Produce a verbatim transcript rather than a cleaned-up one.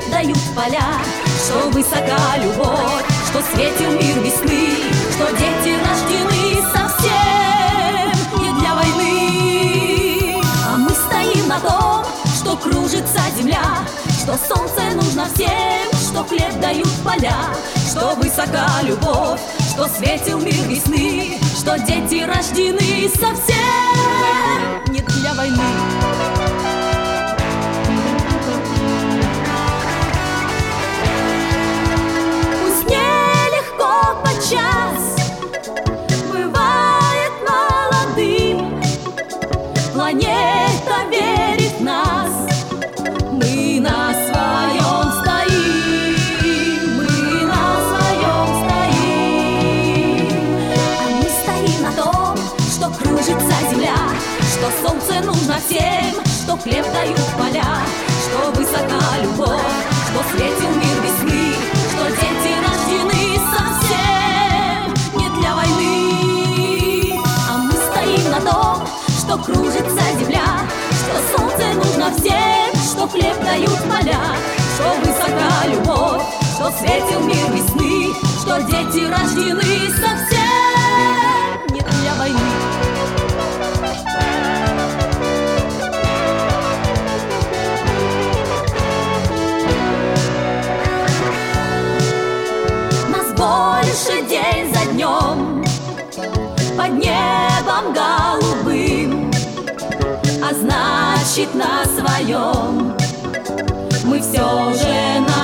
дают поля, что высока любовь, что светил мир весны, что дети рождены совсем не для войны. А мы стоим на том, что кружится земля, что солнце нужно всем, что хлеб дают поля, что высока любовь, что светил мир весны, что дети рождены совсем не для войны. Пусть нелегко подчас бывает молодым, планета верит в нас, мы на своем стоим, мы на своем стоим. А мы стоим на том, что кружится земля, что солнце нужно всем, что хлеб дают поля, что высока любовь, что светил мир весны, что дети рождены совсем не для войны. А мы стоим на том, что кружится земля, что солнце нужно всем, что хлеб дают поля, что высока любовь, что светил мир весны, что дети рождены совсем не для войны. Нас больше день за днем под небом голубым, а значит на своем мы все же на